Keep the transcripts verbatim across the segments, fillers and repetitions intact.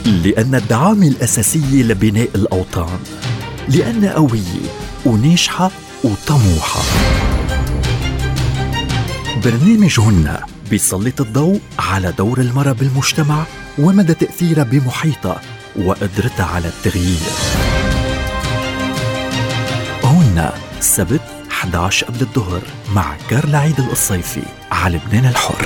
لأن الدعامة الأساسية لبناء الأوطان، لأن قوية وناجحة وطموحة. برنامج هن بيسلط الضوء على دور المرأة بالمجتمع ومدى تأثيرها بمحيطها وقدرتها على التغيير. هن السبت إحدى عشر قبل الظهر مع كارلا عيد القصيفي على لبنان الحر.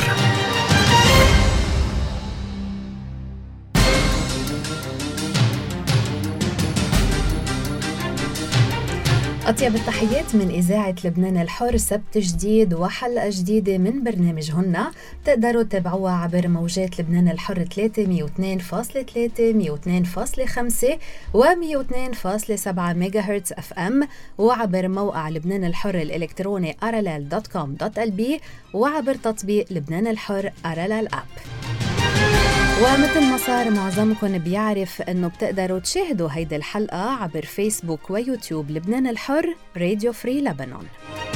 أطيب التحيات من إذاعة لبنان الحر. سبت جديد وحلقة جديدة من برنامج هن تقدروا تتابعوها عبر موجات لبنان الحر ثلاثة مية واثنين فاصلة ثلاثة مية واثنين فاصلة خمسة و مية واثنين فاصلة سبعة ميجا هرتز اف ام، وعبر موقع لبنان الحر الإلكتروني ارلال دوت كوم دوت ال بي، وعبر تطبيق لبنان الحر ارلال اب. ومثل ما صار معظمكم بيعرف انه بتقدروا تشاهدوا هيدي الحلقة عبر فيسبوك ويوتيوب لبنان الحر راديو فري لبنان.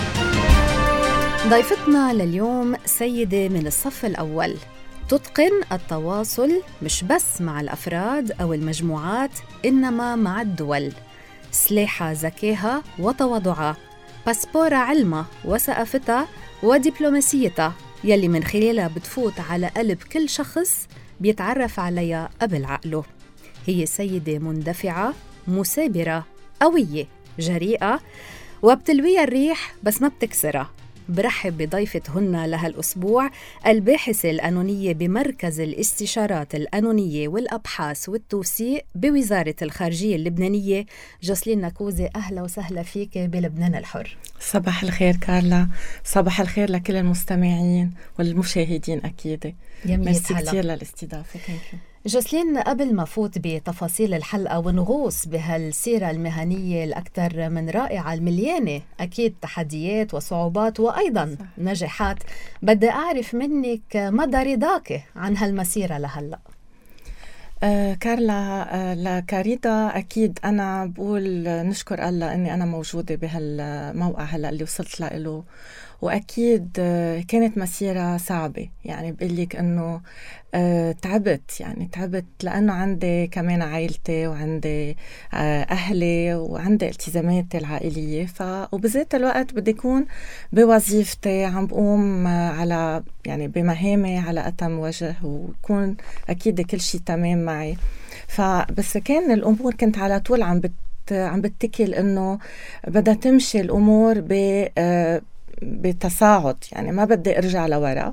ضيفتنا لليوم سيدة من الصف الأول، تتقن التواصل مش بس مع الأفراد أو المجموعات إنما مع الدول. سلاحة ذكاها وتواضعها، باسبورة علمها وثقافتها ودبلوماسيتها يلي من خلالها بتفوت على قلب كل شخص بيتعرف عليها قبل عقله. هي سيدة مندفعة، مثابرة، قوية، جريئة، وبتلويها الريح بس ما بتكسرها. برحب بضيفة هن لهالأسبوع الباحثة القانونية بمركز الاستشارات القانونية والأبحاث والتوثيق بوزارة الخارجية اللبنانية، جوسلين نكوزي. أهلا وسهلا فيك بلبنان الحر. صباح الخير كارلا، صباح الخير لكل المستمعين والمشاهدين أكيد. ميرسي كتير للاستضافة. جوسلين، قبل ما فوت بتفاصيل الحلقة ونغوص بهالسيرة المهنية الأكثر من رائعة المليانة أكيد تحديات وصعوبات وأيضا صح. نجاحات، بدي أعرف منك مدى رضاك عن هالمسيرة لهلأ. آه كارلا، آه لكاريدا أكيد أنا بقول نشكر الله أني أنا موجودة بهالموقع هلأ اللي وصلت له، وأكيد آه كانت مسيرة صعبة. يعني بقول لك أنه آه تعبت، يعني تعبت لأنه عندي كمان عائلتي وعندي آه أهلي وعندي التزاماتي العائلية، ف وبذات الوقت بدي يكون بوظيفتي عم بقوم آه على يعني بمهامي على أتم وجه، ويكون أكيد كل شيء تمام معي. فبس كان الأمور كنت على طول عم بت عم بتكل إنه بدها تمشي الأمور ب آه بتصاعد، يعني ما بدي أرجع لورا.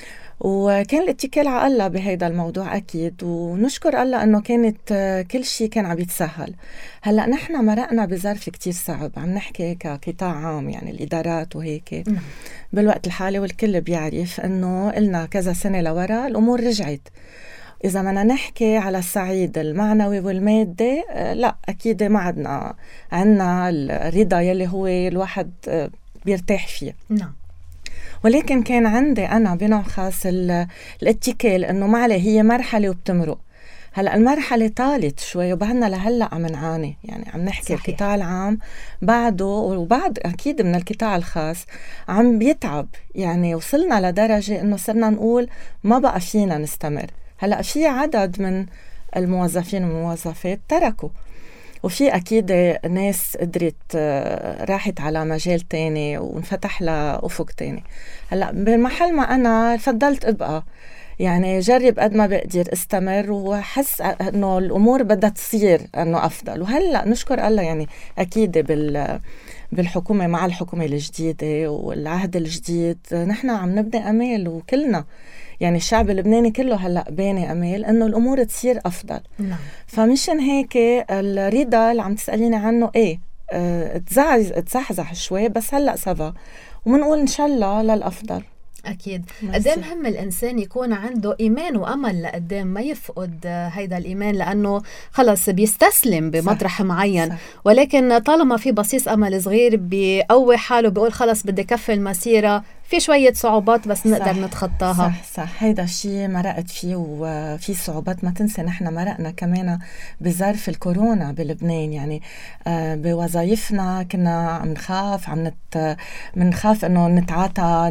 وكان الاتكال على الله بهيدا الموضوع أكيد، ونشكر الله أنه كانت كل شيء كان عم يتسهل. هلأ نحن مرقنا بظرف كتير صعب، عم نحكي كقطاع عام يعني الإدارات وهيك م. بالوقت الحالي، والكل بيعرف أنه قلنا كذا سنة لورا الأمور رجعت. إذا بدنا نحكي على الصعيد المعنوي والمادي، لا أكيد ما عدنا عنا الرضا يلي هو الواحد بيرتاح فيه. نعم. ولكن كان عندي أنا بنوع خاص الاتكال إنه ما عليه، هي مرحلة وبتمرق. هلأ المرحلة طالت شوي وبعدنا لهلأ عم نعاني، يعني عم نحكي صحيح. القطاع العام بعده وبعد أكيد من القطاع الخاص عم بيتعب. يعني وصلنا لدرجة إنه صرنا نقول ما بقى فينا نستمر. هلأ في عدد من الموظفين والموظفات تركوا، وفي أكيد ناس قدرت راحت على مجال تاني وانفتح لها أفق تاني. هلأ بمحل ما أنا فضلت أبقى، يعني جرب قد ما بقدر استمر وحس أنه الأمور بدها تصير أنه أفضل. وهلأ نشكر الله يعني أكيد بال بالحكومة مع الحكومة الجديدة والعهد الجديد نحن عم نبني أمال، وكلنا يعني الشعب اللبناني كله هلأ باني أمال إنه الأمور تصير أفضل. نعم. فمشان هيك الرضا اللي عم تسأليني عنه إيه اه تزحزح شوي، بس هلأ سوا ومنقول إن شاء الله للأفضل. أكيد. قدام هم الإنسان يكون عنده إيمان وأمل لقدام، ما يفقد هيدا الإيمان لأنه خلص بيستسلم بمطرح صح. معين صح. ولكن طالما في بصيص أمل صغير بيقوي حاله بيقول خلص بدي كفي المسيرة في شوية صعوبات بس نقدر صح نتخطاها. صح صح هيدا الشيء مرقت فيه وفي صعوبات. ما تنسى نحن مرقنا كمان بظرف الكورونا بلبنان، يعني آه بوظائفنا كنا عم نخاف عم نت منخاف انه نتعاطى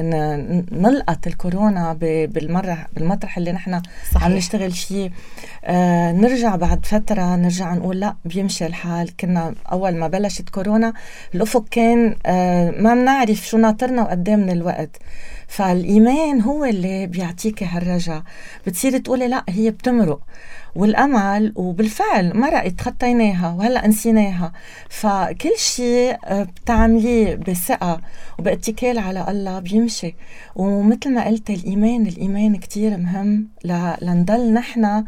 نلقط الكورونا بالمرة بالمطرح اللي نحن عم نشتغل فيه. آه نرجع بعد فترة نرجع نقول لا بيمشي الحال. كنا أول ما بلشت كورونا الأفق كان آه ما بنعرف شو ناطرنا وقدام من الوقت. فالإيمان هو اللي بيعطيك هالرجع، بتصير تقولي لا هي بتمرق والأمل، وبالفعل مرقت خطيناها وهلأ نسيناها. فكل شيء بتعمليه بثقة وباتكال على الله بيمشي. ومثل ما قلت الإيمان الإيمان كتير مهم لنضل نحن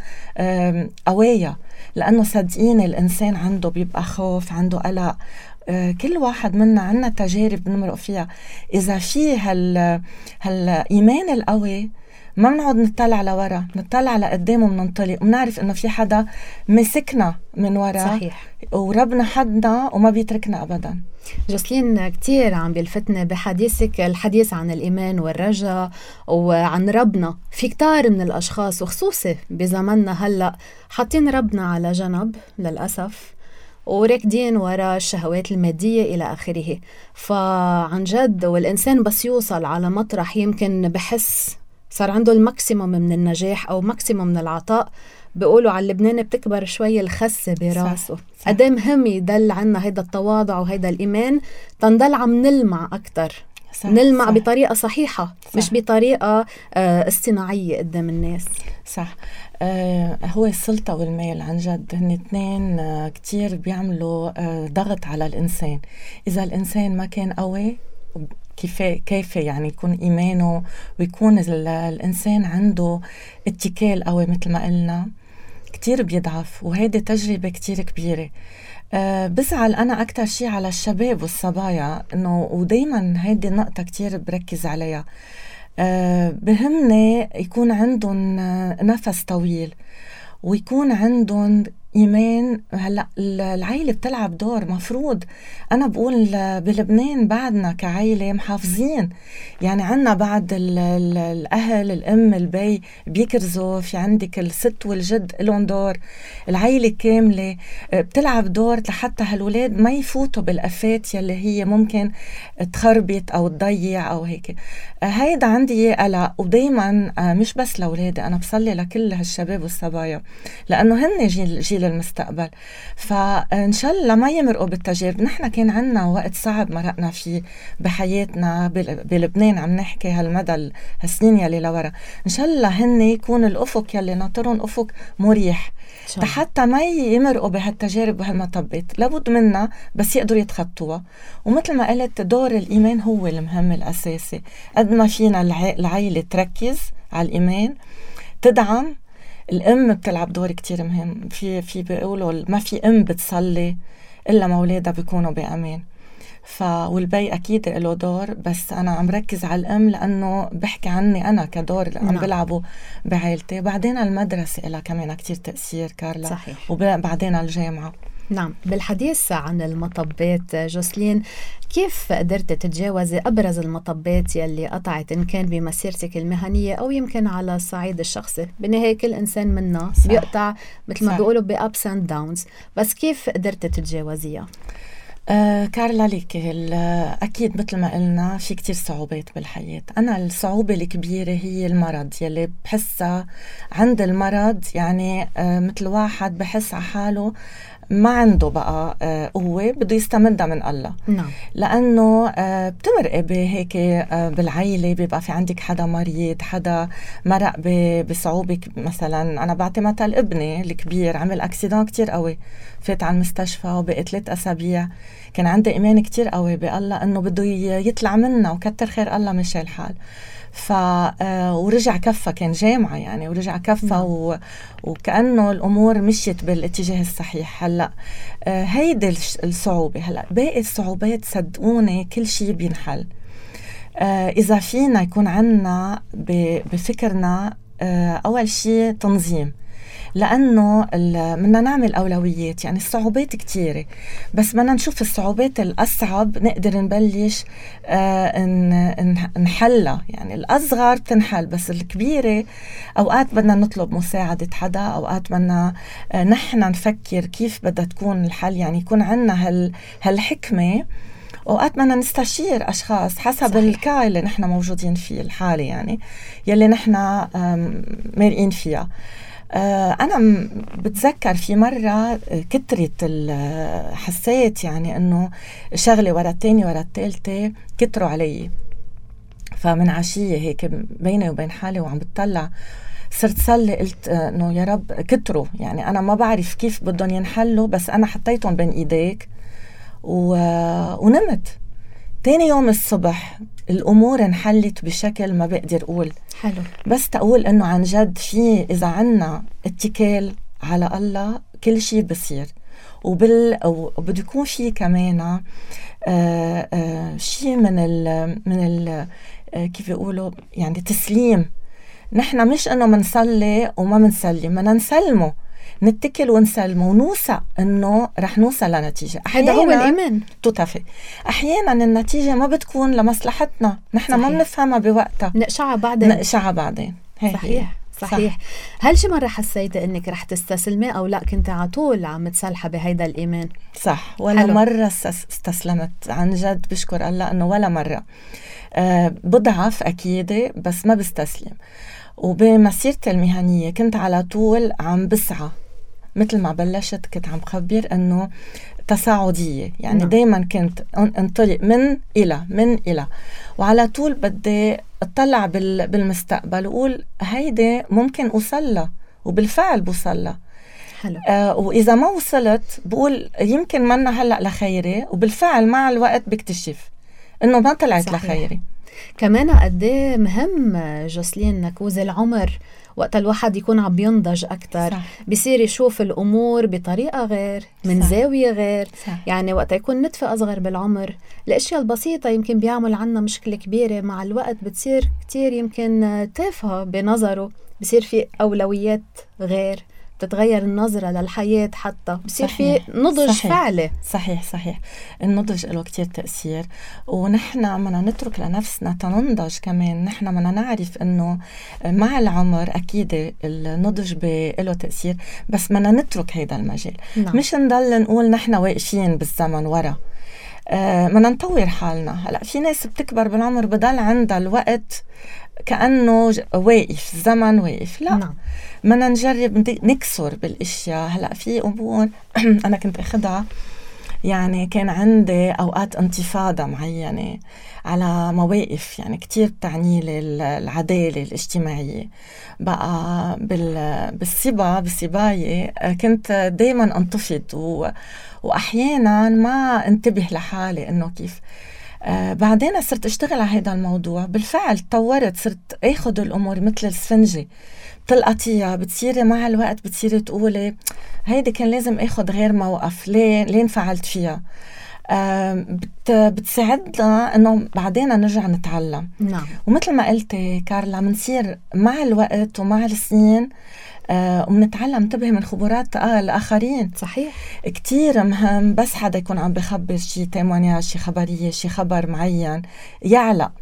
قوية، لأنه صدقين الإنسان عنده بيبقى خوف، عنده قلق. كل واحد منا عنا تجارب بنمرق فيها. إذا في هال هالإيمان القوي ما بنقعد نطلع لورا، نطلع لقدام ومننطلق ومنعرف إنه في حدا مسكنا من ورا. صحيح. وربنا حدنا وما بيتركنا أبدا. جوسلين كتير عم بيلفتنا بحديثك الحديث عن الإيمان والرجاء وعن ربنا. في كتار من الأشخاص وخصوصي بزمننا هلأ حاطين ربنا على جنب للأسف وركدين وراء الشهوات المادية إلى آخره. فعن جد والإنسان بس يوصل على مطرح يمكن بحس صار عنده الماكسيموم من النجاح أو ماكسيموم من العطاء، بيقولوا على اللبناني بتكبر شوية الخسة براسه. قد مهم يدل عنا هيدا التواضع وهيدا الإيمان تنضل عم نلمع أكتر. صح نلمع صح. بطريقة صحيحة صح. مش بطريقة آه اصطناعية قدام الناس. صح. آه هو السلطة والمال عن جد هن اثنين آه كتير بيعملوا آه ضغط على الإنسان. إذا الإنسان ما كان قوي كيف كيف يعني يكون إيمانه ويكون الإنسان عنده اتكال قوي مثل ما قلنا كتير بيضعف. وهيدي تجربة كتير كبيرة. أه بزعل أنا أكتر شيء على الشباب والصبايا إنه ودايما هيدي النقطة كتير بركز عليها. أه بهمني يكون عندهم نفس طويل ويكون عندهم إيمان. هلأ العائلة بتلعب دور مفروض. أنا بقول بلبنان بعدنا كعائلة محافظين، يعني عنا بعد ال ال الأهل الأم البي بيكرزوا، في عندك الست والجد لهم دور، العائلة كاملة بتلعب دور لحتى هالولاد ما يفوتوا بالأفات يلي هي ممكن تخربط أو تضيع أو هيك. هيدا عندي قلق ودايما مش بس لأولادي، أنا بصلي لكل هالشباب والصبايا لأنه هن جيل, جيل المستقبل. فإن شاء الله ما يمرقوا بالتجارب. نحن كان عنا وقت صعب مرقنا فيه بحياتنا بلبنان، عم نحكي هالمدى هالسنين يلي لورا. إن شاء الله هن يكون الأفق يلي ناطرهم أفق مريح حتى ما يمرقوا بهالتجارب وهالمطبات. لابد منا بس يقدروا يتخطوها. ومثل ما قلت دور الإيمان هو المهم الأساسي. قد ما فينا العائلة تركز على الإيمان تدعم. الأم بتلعب دور كتير مهم. في في بيقولوا ما في أم بتصلي إلا ما أولادها بيكونوا بأمان. ف والبي أكيد له دور، بس أنا عم ركز على الأم لأنه بحكي عني أنا كدور اللي عم بلعبه بعائلتي. بعدين المدرسة لها كمان كتير تأثير كارلا. صحيح. وبعدين الجامعة. نعم. بالحديث عن المطبات جوسلين، كيف قدرت تتجاوزي أبرز المطبات يلي قطعت إن كان بمسيرتك المهنية أو يمكن على الصعيد الشخصي؟ بالنهاية كل إنسان منا صح. بيقطع مثل ما بيقولوا بأبس اند داونز، بس كيف قدرت تتجاوزيها؟ آه كارلا ليك أكيد مثل ما قلنا في كتير صعوبات بالحياة. أنا الصعوبة الكبيرة هي المرض يلي بحسها عند المرض، يعني آه مثل واحد بحس على حاله ما عنده بقى قوة بده يستمدها من الله. نعم. لأنه بتمرقي بهيك بالعائلة بيبقى في عندك حدا مريض، حدا مرق بصعوبة. مثلا أنا بعطي مثل ابني الكبير عمل أكسيدان كتير قوي، فات على المستشفى وبقى ثلاث أسابيع. كان عندي إيمان كتير قوي بالله أنه بده يطلع منا وكتر خير الله مشي الحال. ف ورجع كفة، كان جامعة يعني، ورجع كفة و... وكأنه الأمور مشيت بالاتجاه الصحيح. هلأ هيدي الصعوبة. هلأ باقي الصعوبات صدقوني كل شيء بينحل إذا فينا يكون عنا بفكرنا أول شيء تنظيم. لأنه بدنا نعمل أولويات. يعني الصعوبات كتيرة، بس بدنا نشوف الصعوبات الأصعب نقدر نبلش آه نحلها. يعني الأصغر بتنحل، بس الكبيرة أوقات بدنا نطلب مساعدة حدا، أوقات بدنا آه نحن نفكر كيف بدها تكون الحل. يعني يكون عنا هال هالحكمة. أوقات بدنا نستشير أشخاص حسب صحيح. الكاي اللي نحن موجودين فيه الحالة، يعني يلي نحن مارقين فيها. أنا بتذكر في مرة كترت حسيت يعني أنه شغلة ورا التاني ورا التالتة كتروا علي. فمن عشية هيك بيني وبين حالي وعم بتطلع صرت صلي، قلت أنه يا رب كتروا، يعني أنا ما بعرف كيف بدهم ينحلوا، بس أنا حطيتهم بين إيديك و... ونمت. تاني يوم الصبح الأمور انحلت بشكل ما بقدر أقول. حلو. بس تقول أنه عن جد في إذا عنا اتكال على الله كل شيء بصير. وبال وبده يكون في كمان آه آه شيء من ال من ال آه كيف يقولوا يعني تسليم. نحن مش أنه منصلي وما منسلم، بدنا نسلمه، نتكل ونسلمه ونوثق انه رح نوصل لنتيجه. هذا هو الايمان. تتفق. احيانا النتيجه ما بتكون لمصلحتنا، نحن ما بنفهمها بوقتها، نقشعها بعدين نقشعها بعدين. صحيح صحيح. صح. هل شي مره حسيتي انك رح تستسلمي، او لا كنت على طول عم تسلحي بهيدا الايمان؟ صح. ولا حلو. مره استسلمت عن جد، بشكر الله انه ولا مره. أه بضعف اكيد، بس ما بستسلم. وبمسيرتي المهنيه كنت على طول عم بسعى، مثل ما بلشت كنت عم خبر أنه تصاعدية. يعني دايما كنت انطلق من إلى من إلى، وعلى طول بدي اطلع بالمستقبل وقول هيدا ممكن أوصلها، وبالفعل بوصلها. حلو. آه وإذا ما وصلت بقول يمكن منا هلأ لخيري، وبالفعل مع الوقت بكتشف إنه ما طلعت صحيح. لخيري. كمان قديه مهم جوسلين نكوز العمر، وقت الواحد يكون عم ينضج أكتر بيصير يشوف الأمور بطريقة غير، من صح. زاوية غير صح. يعني وقت يكون نتفة أصغر بالعمر الأشياء البسيطة يمكن بيعمل عنا مشكلة كبيرة، مع الوقت بتصير كتير يمكن تافهة بنظره، بصير في أولويات غير، تتغير النظرة للحياة، حتى بصير في نضج صحيح. فعلي. صحيح صحيح. النضج له كتير تأثير، ونحن بدنا نترك لنفسنا تننضج كمان. نحن بدنا نعرف انه مع العمر اكيد النضج له تأثير، بس بدنا نترك هيدا المجال. نعم. مش نضل نقول نحن واقفين بالزمن ورا. بدنا آه نطور حالنا. هلا في ناس بتكبر بالعمر بضل عندها الوقت كأنه واقف، الزمن واقف. لا نعم. بدنا نجرب نكسر بالاشياء. هلا في امور انا كنت اخدها، يعني كان عندي اوقات انتفاضه معينه على مواقف يعني كتير بتعني لي العداله الاجتماعيه. بقى بالصبا بالصبايه كنت دايما انتفض، و... واحيانا ما انتبه لحالي انه كيف. آه بعدين صرت اشتغل على هذا الموضوع. بالفعل تطورت، صرت اخذ الامور مثل السفنجه، بتلقطيها بتصيري مع الوقت بتصيري تقولي هيدي كان لازم اخذ غير موقف، ليه لين فعلت فيها. آه بت بتساعدنا انه بعدين نرجع نتعلم. نعم. ومثل ما قلتي كارلا منصير مع الوقت ومع السنين آه ومنتعلم ننتبه من خبرات آه الآخرين. صحيح. كتير مهم بس حدا يكون عم بخبر شي تيمونياج، شي خبرية، شي خبر معين يعلق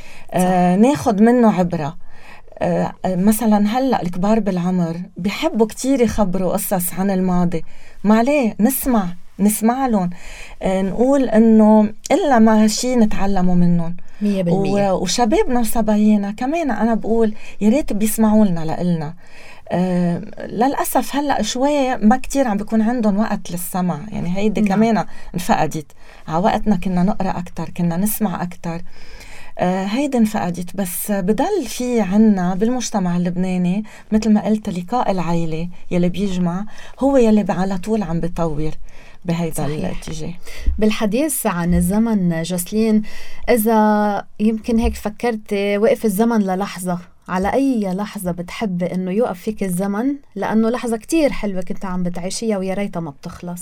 آه ناخد منه عبرة. آه مثلا هلأ الكبار بالعمر بيحبوا كتير يخبروا قصص عن الماضي، ما عليه نسمع نسمع لهم. آه نقول انه إلا ما شي نتعلموا منهم مية بالمية. وشبابنا وصبايانا كمان أنا بقول ياريت بيسمعوا لنا لإلنا. آه للأسف هلأ شوي ما كتير عم بيكون عندهم وقت للسمع، يعني هيدي نعم. كمان انفقدت. على وقتنا كنا نقرأ أكتر، كنا نسمع أكتر. آه هيدي انفقدت. بس بضل في عنا بالمجتمع اللبناني مثل ما قلت لقاء العائلة يلي بيجمع هو يلي على طول عم بيطور بهيدا الاتجاه. بالحديث عن الزمن جوسلين، إذا يمكن هيك فكرتي وقف الزمن للحظة، على أي لحظة بتحب إنه يوقف فيك الزمن لأنه لحظة كتير حلوة كنت عم بتعيشيها ويا ريتها ما بتخلص؟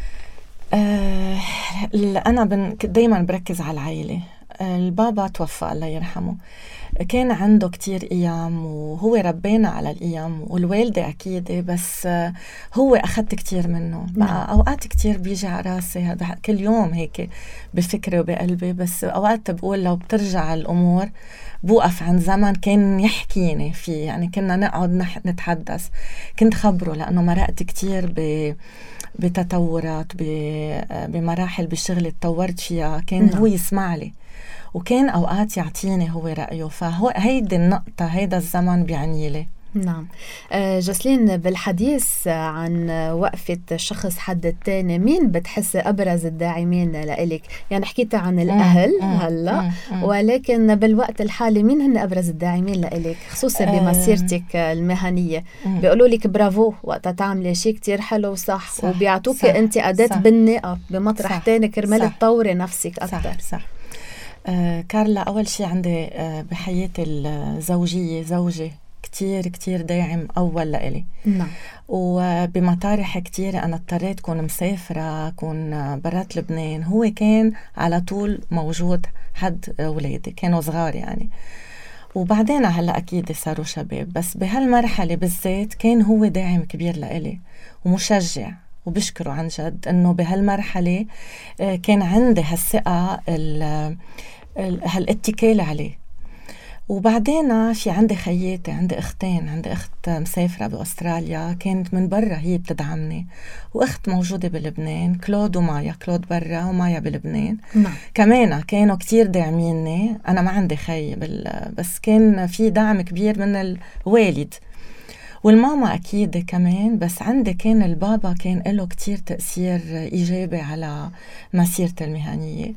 آه أنا بن دايما بركز على العائلة. البابا توفى الله يرحمه. كان عنده كتير أيام وهو ربينا على الأيام، والوالدة أكيد، بس هو أخذت كتير منه. بقى أوقات كتير بيجي على راسي هذا كل يوم هيك بفكري وبقلبي، بس أوقات بقول لو بترجع الأمور بوقف عن زمن كان يحكيني فيه، يعني كنا نقعد نح- نتحدث، كنت خبره لأنه مرقت كتير ب بتطورات بمراحل بالشغل تطورت فيها، كان نعم. هو يسمع لي وكان أوقات يعطيني هو رأيه، فهو هيدي النقطة هيدا الزمن بيعني لي. نعم. آه جسلين، بالحديث عن وقفة شخص حد التاني، مين بتحس أبرز الداعمين لإلك؟ يعني حكيت عن الأهل مم. هلأ، مم. مم. ولكن بالوقت الحالي مين هن أبرز الداعمين لإلك خصوصا بمسيرتك المهنية؟ بيقولوا لك برافو وقتها تعملي شيء كتير حلو وصح، صح، وبيعطوك صح، أنت أداة بالنقة بمطرح صح، تاني كرمال تطوري نفسك أكتر. صح, صح. آه كارلا، أول شيء عندي آه بحياتي الزوجية زوجي كتير كتير داعم أول لإلي. نعم. وبمطارح كتير أنا اضطريت كون مسافرة، كون برات لبنان، هو كان على طول موجود حد أولادي كانوا صغار يعني، وبعدين هلأ أكيد صاروا شباب، بس بهالمرحلة بالذات كان هو داعم كبير لإلي ومشجع، وبشكره عن جد أنه بهالمرحلة كان عندي هالثقة هالاتكال عليه. وبعدين في عندي خياتي، عندي اختين، عندي اخت مسافرة بأستراليا كانت من برا هي بتدعمني، واخت موجودة بلبنان كلود ومايا، كلود برا ومايا بلبنان. نعم. كمان كانوا كتير داعميني، أنا ما عندي خي بس كان في دعم كبير من الوالد والماما أكيد كمان، بس عندي كان البابا كان له كتير تأثير إيجابي على مسيرتي المهنية.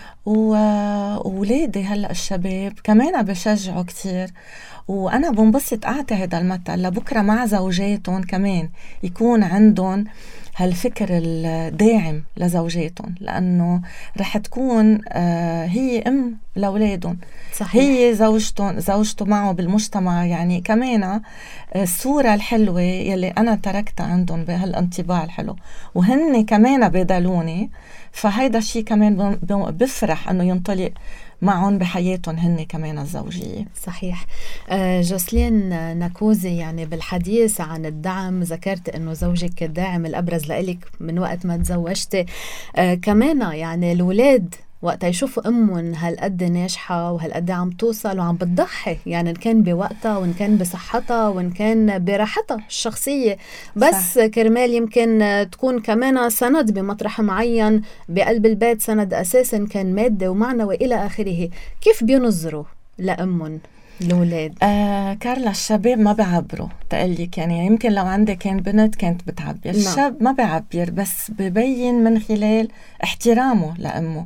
وولادي هلأ الشباب كمان بشجعوا كتير، وأنا بنبسط أعطي هذا المثل لبكرة مع زوجاتهم كمان يكون عندهم هالفكر الداعم لزوجاتهم، لأنه رح تكون آه هي أم لأولادهم. صحيح. هي زوجتهم زوجته معه بالمجتمع، يعني كمان الصورة الحلوة يلي أنا تركتها عندهم بهالانطباع الحلو، وهن كمان بدلوني، فهيدا الشيء كمان بفرح أنه ينطلق معهم بحياتهم هن كمان الزوجية. صحيح. آه جسلين ناكوزي، يعني بالحديث عن الدعم ذكرت أنه زوجك الداعم الأبرز لإلك من وقت ما تزوجتي. آه كمان يعني الولاد وقت يشوفوا أمهم هالقد ناجحة وهالقد عم توصل وعم بتضحي، يعني إن كان بوقتها وإن كان بصحتها وإن كان براحتها الشخصية، بس صح. كرمال يمكن تكون كمان سند بمطرح معين بقلب البيت، سند أساسا كان مادي ومعنوي إلى آخره. كيف بينظروا لأمهم الأولاد؟ آه كارلا، الشباب ما بعبروا تقليك، يعني يمكن لو عندي كان بنت كانت بتعبر. لا. الشاب ما بعبر، بس ببين من خلال احترامه لأمه.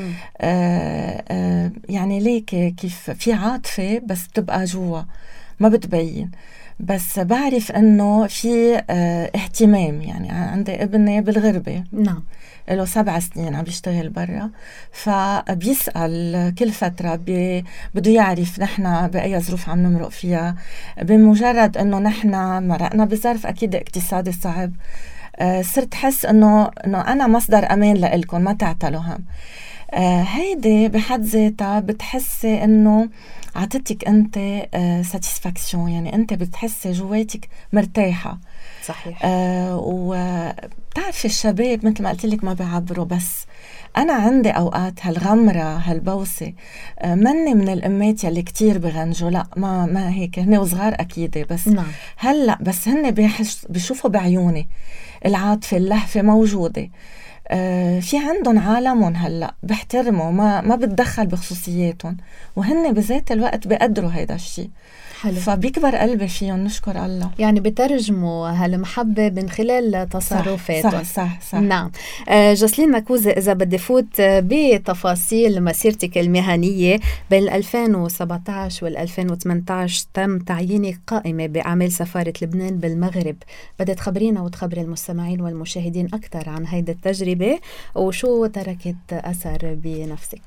آه آه يعني ليك كيف في عاطفة بس بتبقى جوا ما بتبين، بس بعرف انه في اه اهتمام. يعني عندي ابني بالغربة، نعم، له سبع سنين عم بيشتغل برا، فبيسأل كل فترة بده يعرف نحن بأي ظروف عم نمرق فيها. بمجرد انه نحن مرقنا بظرف اكيد اقتصادي صعب، اه صرت حس انه انه انا مصدر امان لإلكم، ما تعتلوا هم. آه هيدي بحد ذاتها بتحسي انه عطتك انت آه ساتيسفاكسيون، يعني انت بتحسي جواتك مرتاحة. صحيح. آه وبتعرفي الشباب مثل ما قلت لك ما بيعبروا، بس انا عندي اوقات هالغمرة هالبوسة. آه مني من الامات يلي كتير بغنجوا، لا ما ما هيك، هن وصغار اكيد، بس نعم. هلا بس هن بيشوفوا بعيوني العاطفة اللهفة موجودة. آه في عندهم عالمهم هلأ بحترموا، ما ما بتدخل بخصوصياتهم، وهن بذات الوقت بقدروا هيدا الشيء. حلو. فبيكبر قلبي فيهم، نشكر الله. يعني بترجموا هالمحبة من خلال تصرفاتهم. صح صح صح. نعم. آه جسلين ناكوزي، إذا بدي فوت بتفاصيل مسيرتك المهنية، بين ألفين وسبعة عشر وال ألفين وثمانية عشر تم تعيينك قائمة بأعمال سفارة لبنان بالمغرب. بدي تخبرينا وتخبري المستمعين والمشاهدين أكثر عن هيدا التجربة وشو تركت أثر بنفسك؟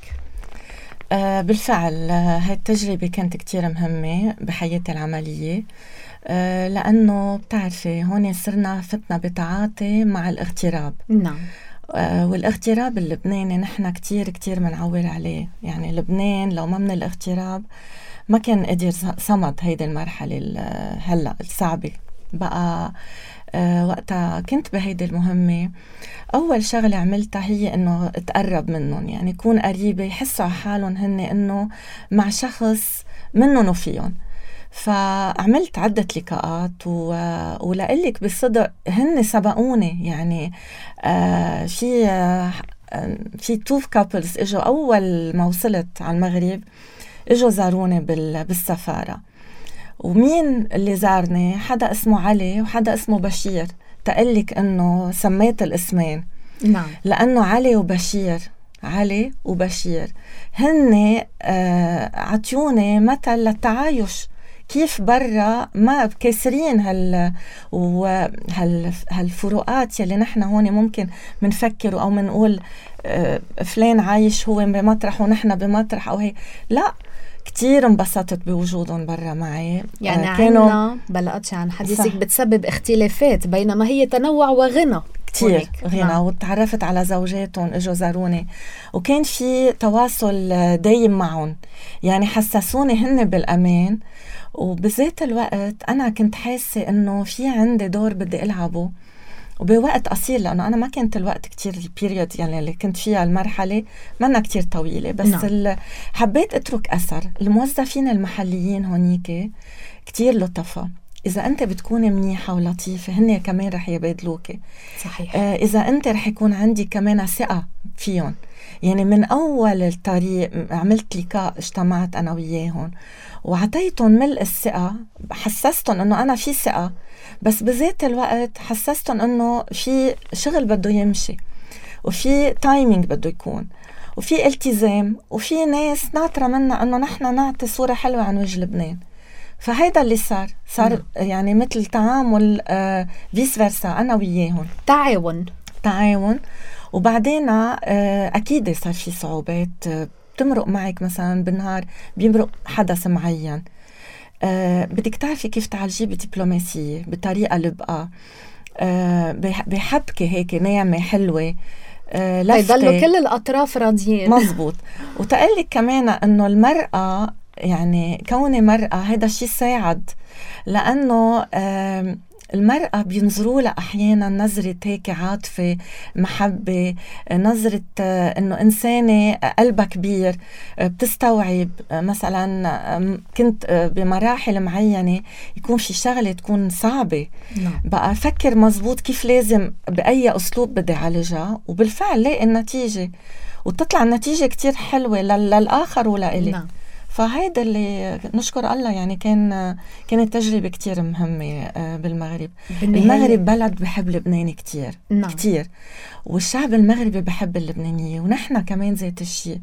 آه بالفعل هاي التجربة كانت كتير مهمة بحياتي العملية، آه لأنه بتعرفي هون صرنا فتنا بتعاطي مع الاغتراب. نعم. آه والاغتراب اللبناني نحن كتير كتير منعول عليه، يعني لبنان لو ما من الاغتراب ما كان قدر صمد هيدي المرحلة هلأ الصعبة بقى. أه وقتها كنت بهيدي المهمة، أول شغلة عملتها هي إنه أتقرب منهم، يعني يكون قريبة، يحسوا على حالهم هن إنه مع شخص منهم وفيهم. فعملت عدة لقاءات و... ولقلك بصدق هن سبقوني، يعني آه في آه في تو كابلز اجوا أول ما وصلت على المغرب، اجوا زاروني بال... بالسفارة. ومين اللي زارني؟ حدا اسمه علي وحدا اسمه بشير. تقلك انه سميت الاسمين نعم، لانه علي وبشير علي وبشير هن آه عطيوني مثل للتعايش، كيف برا ما كسرين هال وهال هالفروقات يلي نحن هون ممكن منفكر او منقول آه فلان عايش هو بمطرح ونحن بمطرح او هي. لا، كتير انبسطت بوجودهم برا معي. يعني آه كانوا عنا بلقتش عن حديثك بتسبب اختلافات بينما هي تنوع وغنى كتير غنى. نعم. وتعرفت على زوجاتهم اجوا زاروني وكان في تواصل دايم معهم، يعني حسسوني هن بالامان. وبذات الوقت انا كنت حاسه انه في عندي دور بدي العبه وبوقت قصير، لأنه أنا ما كنت الوقت كتير البيريود يعني اللي كنت فيها المرحلة منا كتير طويلة، بس نعم. حبيت أترك أثر. الموظفين المحليين هونيك كتير لطفة، إذا أنت بتكون منيحة ولطيفة هن كمان رح يبادلوك. صحيح. آه إذا أنت رح يكون عندي كمان ثقة فيهم. يعني من أول الطريق عملت لقاء، اجتمعت أنا وياهم وعطيتهم ملء الثقة، حسستهم أنه أنا في ثقة، بس بذات الوقت حسستهم أنه في شغل بده يمشي وفي تايمينج بده يكون وفي التزام وفي ناس ناطرة منا أنه نحن نعطي صورة حلوة عن وجه لبنان. فهيدا اللي صار صار م. يعني مثل تعامل آه فيس فيرسا أنا وياهم، تعاون تعاون. وبعدين آه أكيد صار في صعوبات، آه بتمرق معك مثلا بالنهار بيمرق حدث معين، آه بدك تعرفي كيف تعالجيه بدبلوماسية بطريقة لبقى آه بحبكة هيك ناعمة حلوة، آه يضلوا كل الأطراف راضيين. مزبوط. وتقلك كمان أنه المرأة، يعني كوني مرأة هيدا الشيء ساعد، لأنه آه المرأة بينظروا لها أحيانا نظرة هيك عاطفة محبة، نظرة إنه إنسانة قلبها كبير بتستوعب. مثلا كنت بمراحل معينة يكون في شغلة تكون صعبة، نعم. بقى أفكر مزبوط كيف لازم بأي أسلوب بدي عالجها، وبالفعل لاقي النتيجة وتطلع النتيجة كتير حلوة للآخر ولإلي. نعم. فهيدا اللي نشكر الله، يعني كان كانت تجربة كتير مهمة بالمغرب. المغرب بلد بحب لبنان كتير. نعم. كتير، والشعب المغربي بحب اللبنانية ونحن كمان ذات الشيء.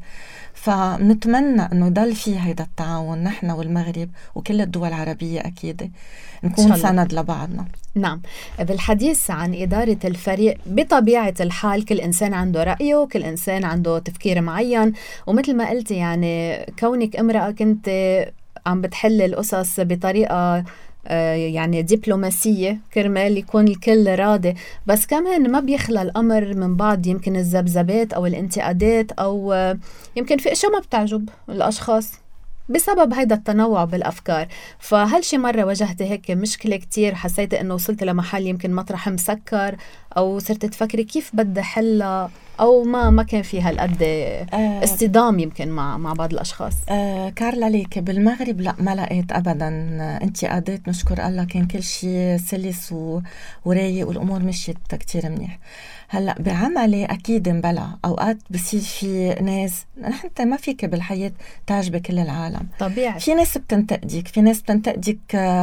فنتمنى أنه يضل فيه هيدا التعاون نحن والمغرب وكل الدول العربية، أكيد نكون سند لبعضنا. نعم. بالحديث عن إدارة الفريق، بطبيعة الحال كل إنسان عنده رأيه، كل إنسان عنده تفكير معين، ومثل ما قلتي يعني كونك امرأة كنت عم بتحل القصص بطريقة يعني دبلوماسية كرمال يكون الكل راضي، بس كمان ما بيخلى الأمر من بعض يمكن الذبذبات أو الانتقادات، أو يمكن في أشياء ما بتعجب الأشخاص بسبب هيدا التنوع بالأفكار. فهل شي مرة واجهت هيك مشكلة كتير حسيت إنه وصلت لمحل يمكن مطرح مسكر، أو صرت تفكري كيف بدي حلها، أو ما ما كان في هالقد اصطدام يمكن مع مع بعض الأشخاص؟ آه كارلا ليك بالمغرب لا، ما لقيت أبدا انتقادات، نشكر الله كان كل شيء سلس ورايق والأمور مشيت كتير منيح. هلأ بعملي أكيد مبلع أوقات بصير في ناس، نحن ما فيك بالحياة تعجب كل العالم طبيعي. في ناس بتنتقدك، في ناس بتنتقدك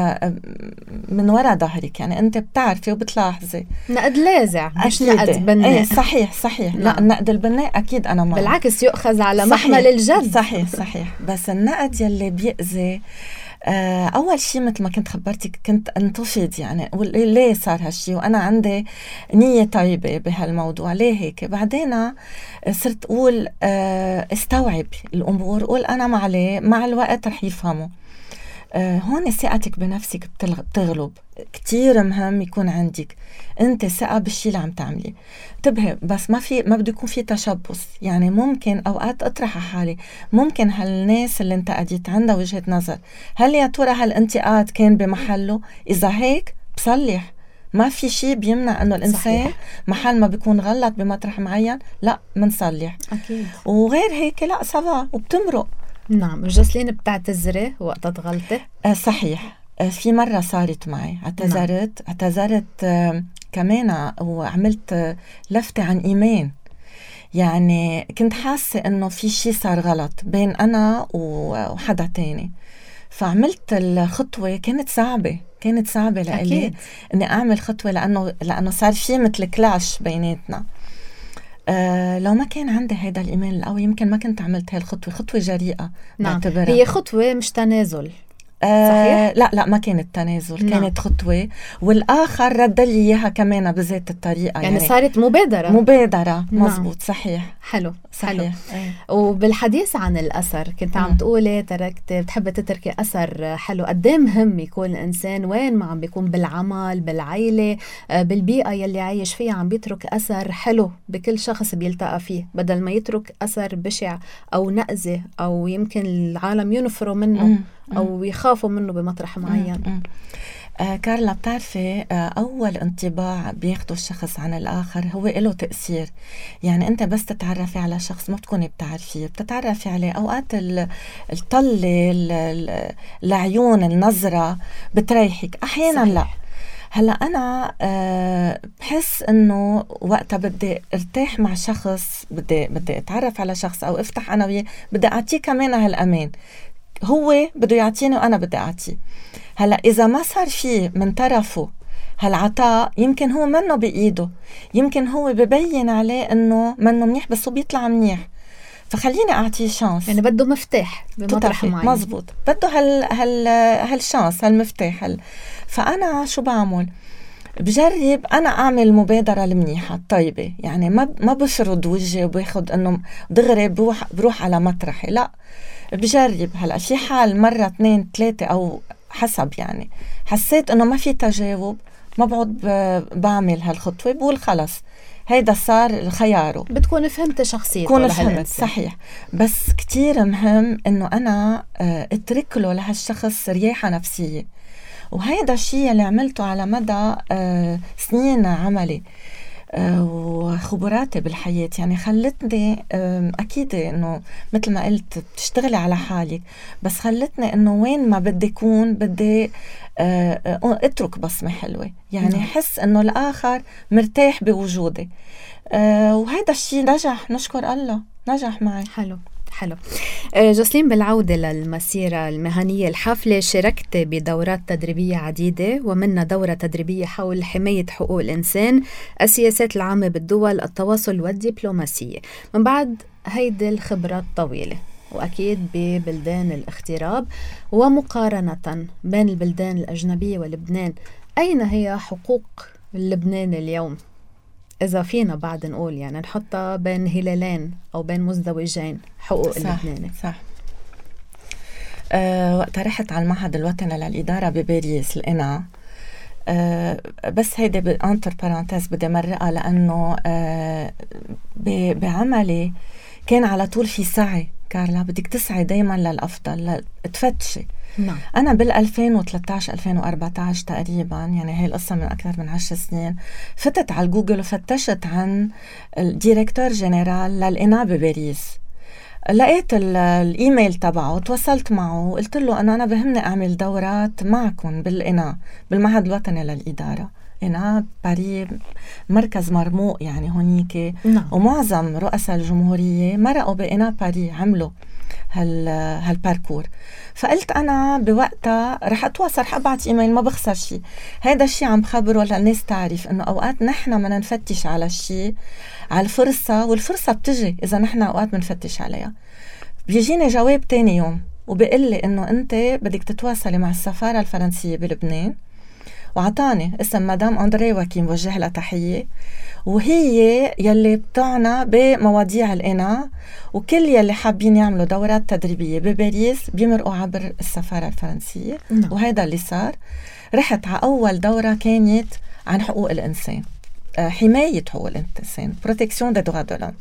من وراء ظهرك، يعني أنت بتعرفي وبتلاحظي. نقد لاذع مش نقد بناء. ايه صحيح صحيح. لا النقد البناء أكيد أنا معه، بالعكس يؤخذ على محمل الجد. صحيح صحيح. بس النقد يلي بيأذي آه أول شيء مثل ما كنت خبرتك كنت انتفض، يعني ليه صار هالشي وأنا عندي نية طيبة بهالموضوع، ليه هيك؟ بعدين صرت أقول آه استوعب الأمور، قول أنا معلي مع الوقت رح يفهموا. آه هون ثقتك بنفسك بتغلب. كتير مهم يكون عندك انت ثقة بالشي اللي عم تعملي. انتبهي بس ما في ما بده يكون في تشبث. يعني ممكن اوقات اطرح على حالي، ممكن هالناس اللي انتقدت عندها وجهة نظر، هل يا ترى هالانتقاد كان بمحله؟ اذا هيك بصلح، ما في شيء بيمنع انه الانسان صحيح. محل ما بيكون غلط بمطرح معين لا منصلح اكيد، وغير هيك لا سوا وبتمرق. نعم. جسلين بتعتذري وقت تغلطي؟ آه صحيح. آه في مرة صارت معي اعتذرت نعم. اعتذرت آه كمان وعملت آه لفتة عن إيمان. يعني كنت حاسة انه في شيء صار غلط بين انا وحدا تاني، فعملت الخطوة. كانت صعبة كانت صعبة لإلي اني اعمل خطوة لانه لانه صار في مثل كلاش بيناتنا. آه لو ما كان عندي هيدا الإيمان القوي يمكن ما كنت عملت هاي الخطوة. خطوة جريئة نعم. هي خطوة مش تنازل. آه لا لا ما كانت تنازل. نعم. كانت خطوة والآخر رد لي إياها كمان بذات الطريقة. يعني, يعني صارت مبادرة. مبادرة مزبوط. نعم. صحيح. حلو صحيح. حلو. أيه. وبالحديث عن الأثر كنت عم تقولي تركت بتحب تتركي أثر حلو. قديه مهم يكون الإنسان وين ما عم بيكون، بالعمل، بالعيلة، بالبيئة يلي عايش فيها، عم بيترك أثر حلو بكل شخص بيلتقى فيه، بدل ما يترك أثر بشع أو نأذة أو يمكن العالم ينفروا منه مم. أو يخافوا منه بمطرح معين. مم. آه كارلا بتعرفي آه أول انطباع بياخده الشخص عن الآخر هو له تأثير. يعني أنت بس تتعرفي على شخص ما بتكوني بتعرفيه، بتتعرفي عليه أوقات الطلة، العيون، النظرة بتريحك أحيانا. صحيح. لا هلا أنا أه بحس إنه وقتها بدي ارتاح مع شخص، بدي بدي أتعرف على شخص أو افتح أنا وياه، بدي أعطيه كمان هالأمان. هو بده يعطيني وأنا بدي أعطيه. هلا إذا ما صار فيه من طرفه هالعطاء يمكن هو منه بإيده، يمكن هو ببين عليه إنه منه منيح بس هو بيطلع منيح، فخليني أعطيه شانس. يعني بده مفتاح بمطرح معين. مزبوط. بده هال هال هالشانس هالمفتاح هال. فأنا شو بعمل؟ بجرب أنا أعمل مبادرة المنيحة الطيبة. يعني ما ما بفرض وجهي وباخد إنه دغري بروح بروح على مطرحي. لا بجرب. هلا في حال مرة اثنين ثلاثة أو حسب، يعني حسيت إنه ما في تجاوب ما بعد بعمل هالخطوة، بقول خلص هيدا صار خياره. بتكون فهمت شخصيته. بكون فهمت. صحيح. بس كتير مهم إنه أنا اترك له لهالشخص رياحة نفسية، وهيدا الشيء اللي عملته على مدى سنين عملي وخبراتي بالحياة. يعني خلتني أكيد إنه مثل ما قلت بتشتغلي على حالك، بس خلتني إنه وين ما بدي يكون بدي اترك بصمة حلوة. يعني حس إنه الآخر مرتاح بوجودي، وهذا الشيء نجح، نشكر الله نجح معي. حلو حلو. جسلين، بالعودة للمسيرة المهنية الحافلة، شاركت بدورات تدريبية عديدة ومنها دورة تدريبية حول حماية حقوق الإنسان، السياسات العامة بالدول، التواصل والدبلوماسية. من بعد هيدي الخبرات طويلة وأكيد ببلدان الاغتراب ومقارنة بين البلدان الأجنبية ولبنان، أين هي حقوق لبنان اليوم؟ إذا فينا بعد نقول يعني نحطها بين هلالين أو بين مزدوجين، حقوق اللبناني. صح. أه وقت رحت على المعهد الوطني للإدارة بباريس لقينا أه بس هيدا بأنتر بارانتيز بدي مرقها، لأنه أه بعملي كان على طول في سعي. كارلا بدك تسعي دايما للأفضل، تفتشي. نعم. أنا بالألفين وثلاثة عشر ألفين وأربعة عشر تقريبا، يعني هاي القصة من أكثر من عشر سنين، فتت على جوجل وفتشت عن الديريكتور جنرال للإنا بباريس. لقيت الإيميل تبعه، تواصلت معه وقلت له أنا أنا بهمني أعمل دورات معكم بالإنا بالمعهد الوطني للإدارة. إنا باري مركز مرموق يعني هونيك. نعم. ومعظم رؤساء الجمهورية مرقوا بإنا باري عملوا هال هالباركور. فقلت أنا بوقتها رح أتواصل، رح أبعت إيميل، ما بخسر شيء. هيدا الشيء عم بخبره للناس تعرف إنه أوقات نحن ما نفتش على الشيء، على الفرصة، والفرصة بتجي إذا نحن أوقات منفتش عليها. بيجيني جواب تاني يوم وبيقول لي إنه أنت بدك تتواصلي مع السفارة الفرنسية بلبنان وعطاني اسم مدام أندري وكيم، وجه لها تحية، وهي يلي بتعنى بمواضيع الإناء، وكل يلي حابين يعملوا دورات تدريبية بباريس بيمرقوا عبر السفارة الفرنسية. م. وهذا اللي صار. رحت على أول دورة كانت عن حقوق الإنسان، حماية حقوق الإنسان، protection des droits de l'homme.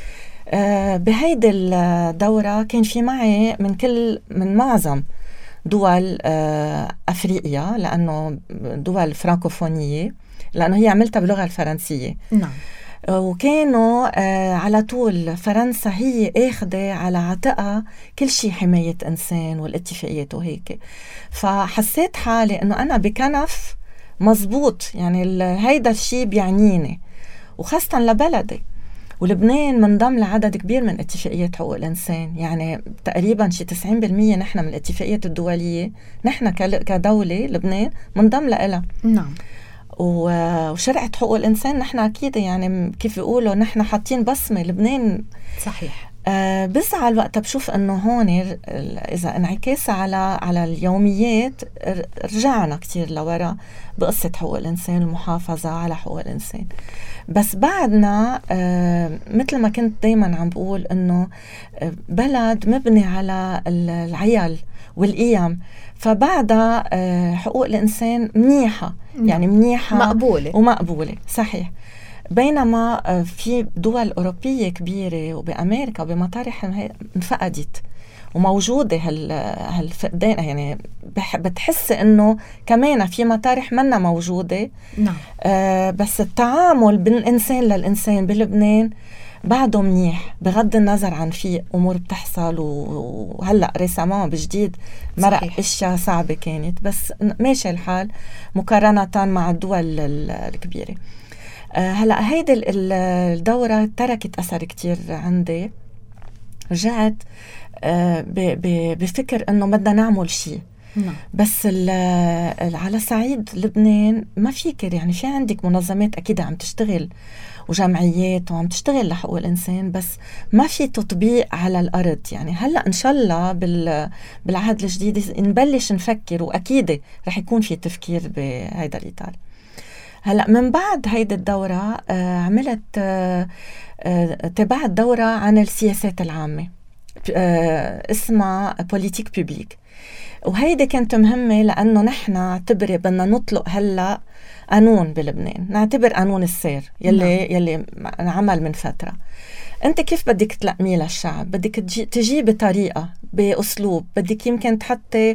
بهيدي الدورة كان في معي من كل من معظم دول أفريقيا، لأنه دول فرانكوفونية، لأنه هي عملتها باللغة الفرنسية. نعم. وكانوا على طول فرنسا هي اخده على عاتقها كل شيء حماية إنسان والاتفاقيات وهيك. فحسيت حالي إنه أنا بكنف مزبوط، يعني هيدا الشيء بيعنيني، وخاصة لبلدي. ولبنان منضم لعدد كبير من اتفاقيات حقوق الإنسان، يعني تقريبا شي تسعين بالمية نحن من الاتفاقيات الدولية نحن كدولة لبنان منضم لها. نعم. وشرعة حقوق الإنسان نحن أكيد يعني كيف يقولوا نحن حاطين بصمة لبنان. صحيح. آه بزعل وقت بشوف أنه هون إذا انعكاس على على اليوميات رجعنا كتير لورا بقصة حقوق الإنسان، المحافظة على حقوق الإنسان. بس بعدنا آه مثل ما كنت دايما عم بقول أنه بلد مبني على العيال والقيم، فبعدها آه حقوق الإنسان منيحة، يعني منيحة مقبولة ومقبولة. صحيح. بينما في دول أوروبية كبيرة وبأمريكا وبمطارح انفقدت وموجودة هالفقدان، يعني بتحس إنه كمان في مطارح منا موجودة. نعم. آه بس التعامل بين الإنسان للإنسان بلبنان بعده منيح، بغض النظر عن في أمور بتحصل، وهلأ ريسامان بجديد مرق إشياء صعبة كانت، بس ماشي الحال مقارنة مع الدول الكبيرة. هلأ هيدي الدورة تركت أثر كتير عندي. رجعت بفكر أنه بدنا نعمل شيء. نعم. بس على صعيد لبنان ما فيكر، يعني في عندك منظمات أكيد عم تشتغل وجمعيات وعم تشتغل لحقوق الإنسان، بس ما في تطبيق على الأرض. يعني هلأ إن شاء الله بالعهد الجديد نبلش نفكر، وأكيد رح يكون في تفكير بهذا الإطار. هلأ من بعد هيدي الدورة آه عملت آه آه تبعت دورة عن السياسات العامة آه اسمها بوليتيك بيبليك، وهيدي كانت مهمة لأنه نحن نعتبر بدنا نطلق هلأ قانون بلبنان، نعتبر قانون السير يلي, نعم. يلي عمل من فترة. أنت كيف بدك تلقميه للشعب؟ بدك تجي بطريقة، بأسلوب، بدك يمكن تحطي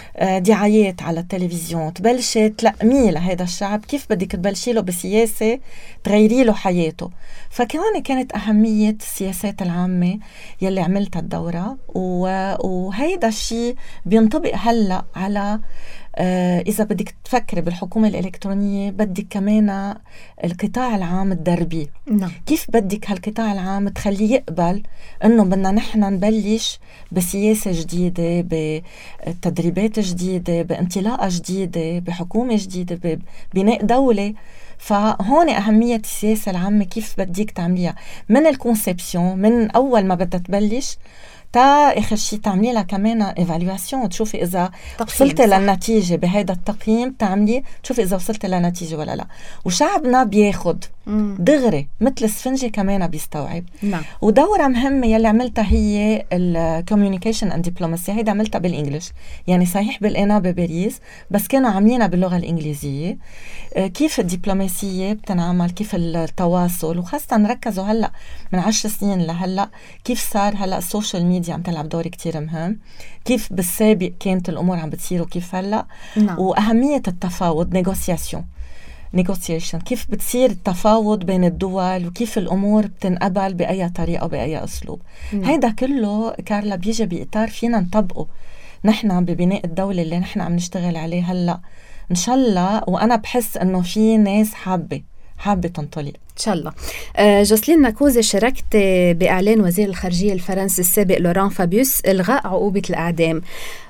دعايات على التلفزيون، تبلشي تلقميه لهذا الشعب، كيف بدك تبلشي له بسياسة تغيري له حياته. فكمان كانت أهمية السياسات العامة يلي عملتها الدورة، وهيدا الشيء بينطبق هلأ على آه إذا بدك تفكري بالحكومة الإلكترونية بدك كمان القطاع العام الدربي. نعم. كيف بدك هالقطاع العام تخليه يقبل إنه بدنا نحن نبلش بسياسة جديدة، بتدريبات جديدة، بانطلاقة جديدة، بحكومة جديدة، ببناء دولة. فهون أهمية السياسة العامة، كيف بدك تعمليها من الكونسيبسيون، من أول ما بدها تبلش تا آخر شيء تعملي لها كمان إيفالواسيون، تشوفي إذا وصلت للنتيجة بهذا التقييم، تعملي تشوفي إذا وصلت للنتيجة ولا لا. وشعبنا بياخد مم. دغري مثل السفنجة كمان بيستوعب. نعم. ودورة مهمة يلي عملتها هي الكوميونيكيشن اند دبلوماسي، هيدا عملتها بالإنجليش، يعني صحيح بالإنا بباريس بس كانوا عاملينها باللغة الإنجليزية. كيف الدبلوماسية بتنعمل، كيف التواصل، وخاصة نركزوا هلأ من عشر سنين لهلأ كيف صار هلأ السوشيال ميديا عم تلعب دور كتير مهم، كيف بالسابق كانت الأمور عم بتصير وكيف هلأ. نعم. وأهمية التفاوض، نيغوسياسيون نيغوسيشن، كيف بتصير التفاوض بين الدول وكيف الأمور بتنقبل بأي طريقة وبأي أسلوب. نعم. هيدا كله كارلا بيجي بإطار فينا نطبقه نحن ببناء الدولة اللي نحن عم نشتغل عليه هلأ إن شاء الله. وأنا بحس إنه في ناس حابة حابة تنطلق إن شاء الله. آه جوسلين ناكوزي، شاركت بإعلان وزير الخارجية الفرنسي السابق لوران فابيوس إلغاء عقوبة الأعدام،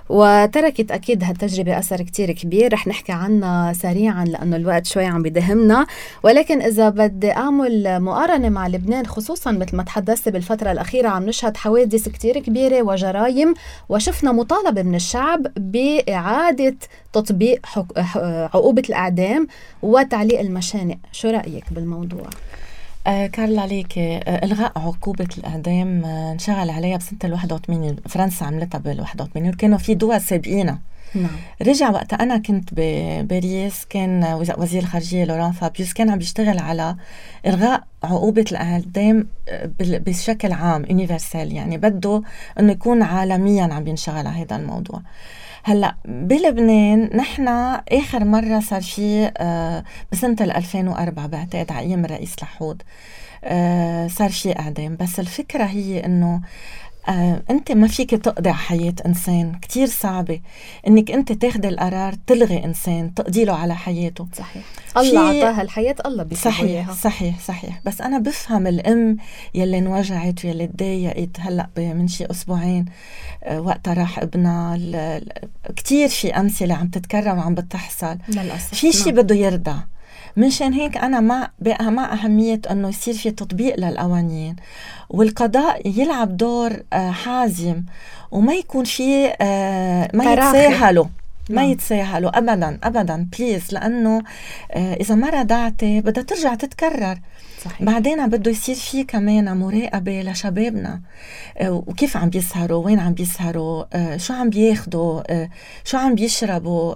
وتركت أكيد هالتجربة أثر كتير كبير. رح نحكي عنها سريعا لأنه الوقت شوي عم بدهمنا، ولكن إذا بدي أعمل مقارنة مع لبنان، خصوصا مثل ما تحدثت بالفترة الأخيرة عم نشهد حوادث كتير كبيرة وجرائم، وشفنا مطالبة من الشعب بإعادة تطبيق عقوبة الإعدام وتعليق المشانق. شو رأيك بالموضوع؟ آه كارلا عليكي، آه إلغاء عقوبة الإعدام آه انشغل عليها بسنة الواحد وثمانين، فرنسا عملتها بالواحد وثمانين، وكانوا في دول سابقينها. نعم. رجع وقت أنا كنت بباريس، كان وزير الخارجية لوران فابيوس كان عم بيشتغل على إلغاء عقوبة الإعدام بشكل عام يونيفرسال، يعني بده أنه يكون عالميا عم بينشغل على هذا الموضوع. هلأ بلبنان نحن آخر مرة صار في آه بسنة ألفين وأربعة بعتقد على أيام الرئيس لحود آه صار في إعدام. بس الفكرة هي إنه آه أنت ما فيك تقضي حياة إنسان، كتير صعبة إنك أنت تاخد القرار تلغي إنسان تقضي له على حياته. صحيح، الله عطاها الحياة، الله بيسويها. صحيح صحيح صحيح. بس أنا بفهم الأم يلي انوجعت ويلي تضايقت هلأ من شي أسبوعين آه وقتها راح ابنها. كتير في أمثلة عم تتكرر وعم بتحصل للأسف. في شي بده يرضى. منشان هيك أنا مع مع أهمية أنه يصير في تطبيق للقوانين، والقضاء يلعب دور حازم، وما يكون في ما يتساهلوا ما يتساهلوا أبدا أبدا بليز، لأنه إذا ما ردعتي بدها ترجع تتكرر. صحيح. بعدين بده يصير فيه كمان مراقبة لشبابنا، وكيف عم بيسهروا، وين عم بيسهروا، شو عم بياخدوا، شو عم بيشربوا.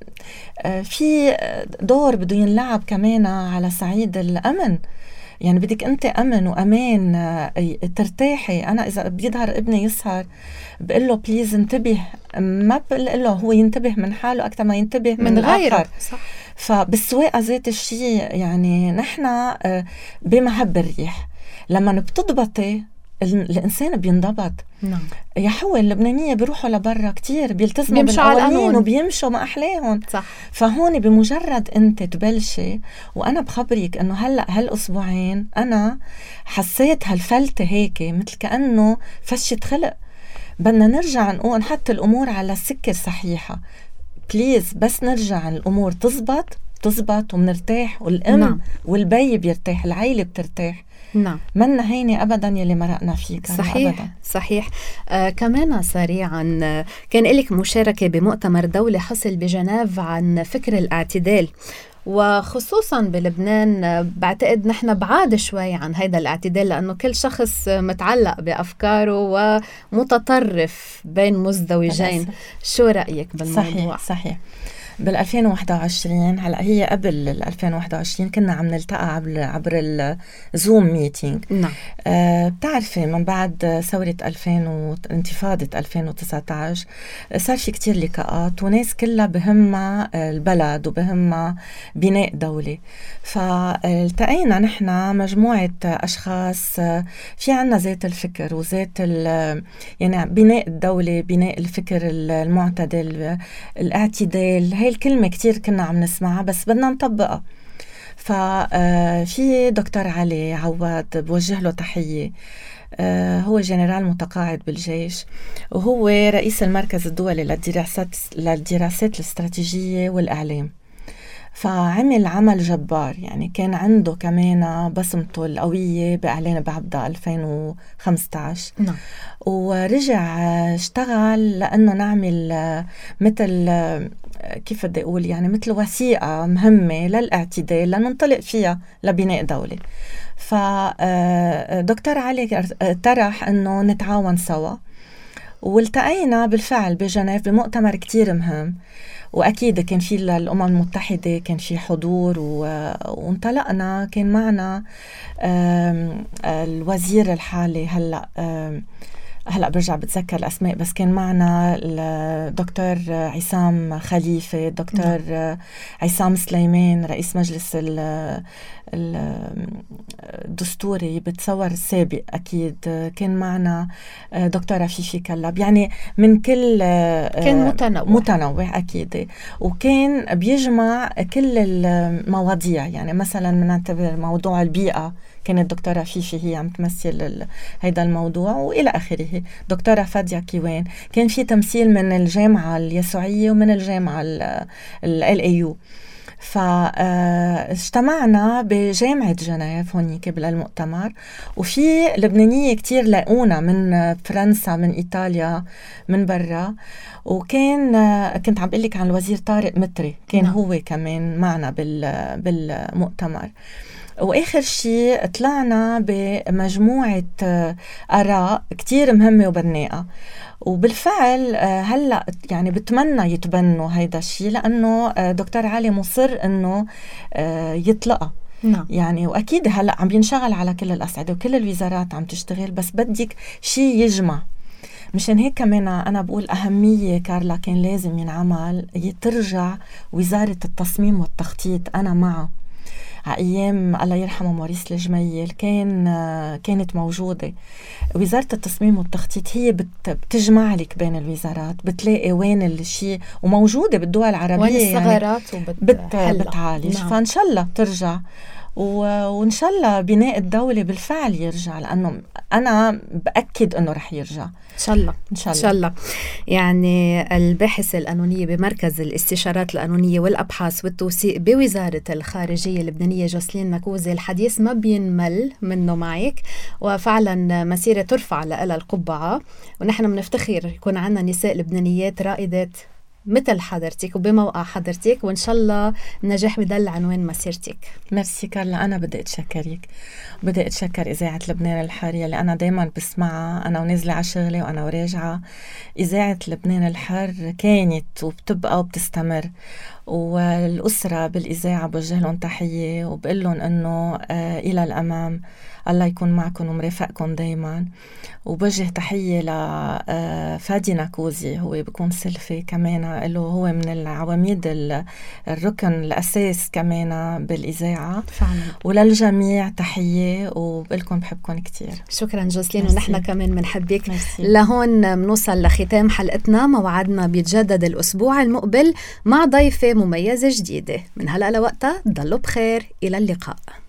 في دور بده ينلعب كمان على صعيد الأمن، يعني بدك أنت أمن وأمان ترتاحي. أنا إذا بيظهر ابني يسهر بقول له بليز انتبه، ما بقول له هو ينتبه من حاله أكثر ما ينتبه من, من غيره. صح. فبالسواقة ذات الشيء، يعني نحن بمحب الريح لما بتضبطي الإنسان بينضبط. نعم. يا حول اللبنانية بيروحوا لبرا كتير، بيلتزموا بالقوانين وبيمشوا ما أحلاهم. صح. فهون بمجرد أنت تبلشي، وأنا بخبريك أنه هلأ هالأسبوعين أنا حسيت هالفلتة هيك مثل كأنه فشة خلق. بدنا نرجع نقول نحط الأمور على السكة الصحيحة بليز، بس نرجع الأمور تزبط تزبط ومنرتاح، والأم نعم. والبي بيرتاح، العيلة بترتاح. نعم. منا هيني أبداً يلي مرقنا فيه. صحيح أبداً. صحيح. آه كمان سريعاً، آه كان لك مشاركة بمؤتمر دولي حصل بجنيف عن فكر الاعتدال، وخصوصاً بلبنان آه بعتقد نحن بعاد شوي عن هيدا الاعتدال، لأنه كل شخص متعلق بأفكاره ومتطرف بين مزدوجين. شو رأيك بالموضوع؟ صحيح صحيح. بالألفين وواحد وعشرين، هلأ هي قبل الألفين وواحد وعشرين كنا عم نلتقى عبر عبر الزوم ميتينج. نعم. آه بتعرفي من بعد ثورة ألفين وانتفاضة ألفين وتسعة عشر صار في كتير لقاءات، وناس كلها بهمها البلد وبهمها بناء دولة. فالتقينا نحن مجموعة أشخاص في عنا ذات الفكر وذات يعني بناء الدولة، بناء الفكر المعتدل، الاعتدال. هاي الكلمة كتير كنا عم نسمعها بس بدنا نطبقها. ففي دكتور علي عواد بوجه له تحية، هو جنرال متقاعد بالجيش، وهو رئيس المركز الدولي للدراسات للدراسات الاستراتيجية والإعلام. فعمل عمل جبار، يعني كان عنده كمان بصمته القوية بإعلان بعبدة ألفين وخمسة عشر. نعم. ورجع اشتغل لأنه نعمل مثل كيف بدي أقول يعني مثل وثيقة مهمة للاعتدال لننطلق فيها لبناء دولة. فدكتور علي طرح أنه نتعاون سوا، والتقينا بالفعل بجنيف بمؤتمر كتير مهم، وأكيد كان في الأمم المتحدة كان في حضور، وانطلقنا. كان معنا الوزير الحالي هلأ هلأ برجع بتذكر الأسماء، بس كان معنا الدكتور عصام خليفة، الدكتور عصام سليمان رئيس مجلس الدستوري بتصور السابق، أكيد كان معنا دكتورة فيفي كلاب. يعني من كل كان متنوع متنوع أكيد، وكان بيجمع كل المواضيع. يعني مثلا بنعتبر موضوع البيئة كانت الدكتورة فيفي هي عم تمثل هيدا الموضوع، وإلى آخره. التوجيهي دكتورة فادية كيوان. كان في تمثيل من الجامعة اليسوعية ومن الجامعة ال إل إيه يو. فاجتمعنا بجامعة جنيف هونيك بالمؤتمر، وفي لبنانية كتير لاقونا من فرنسا من إيطاليا من برا. وكان كنت عم بقلك عن الوزير طارق متري كان نعم. هو كمان معنا بالمؤتمر. وآخر شيء طلعنا بمجموعة آراء كتير مهمة وبناءة، وبالفعل هلأ يعني بتمنى يتبنوا هيدا الشيء، لأنه دكتور علي مصر أنه يطلقها. نعم. يعني وأكيد هلأ عم ينشغل على كل الأصعدة وكل الوزارات عم تشتغل، بس بدك شيء يجمع. مشان هيك كمان أنا بقول أهمية كارلا كان لازم ينعمل ترجع وزارة التصميم والتخطيط. أنا معه أيام الله يرحمه موريس الجميل كان كانت موجودة وزارة التصميم والتخطيط، هي بتجمع لك بين الوزارات، بتلاقي وين الشيء وموجودة بالدول العربية وين الثغرات يعني وبتعالج. نعم. فإن شاء الله ترجع، وإن شاء الله بناء الدولة بالفعل يرجع، لأنه أنا بأكد أنه رح يرجع إن شاء الله. إن شاء الله. إن شاء الله. يعني الباحثة القانونية بمركز الاستشارات القانونية والأبحاث والتوثيق بوزارة الخارجية اللبنانية جوسلين نكوزي، الحديث ما بينمل منه معك، وفعلا مسيرة ترفع لها القبعة، ونحن بنفتخر يكون عنا نساء لبنانيات رائدات مثل حضرتك وبموقع حضرتك، وإن شاء الله النجاح بدل عنوان مسيرتك. ميرسي كارلا. أنا بدي أتشكرك، بدي أتشكر إذاعة لبنان الحر اللي أنا دايما بسمعها أنا ونازلة على شغلي وأنا وراجعة. إذاعة لبنان الحر كانت وبتبقى وبتستمر، والأسرة بالإذاعة بوجه لهم تحية وبقول لهم أنه آه إلى الأمام، الله يكون معكم ومرافقكم دايما. وبوجه تحية لفادي نكوزي، هو بيكون سلفي كمان له، هو من العواميد الركن الأساس كمان بالإذاعة فعلا. وللجميع تحية وبقلكم بحبكم كتير. شكرا جوسلين، ونحن كمان منحبك. لهون منوصل لختام حلقتنا، موعدنا بيتجدد الأسبوع المقبل مع ضيفة مميزة جديدة. من هلأ لوقتها ضلوا بخير، إلى اللقاء.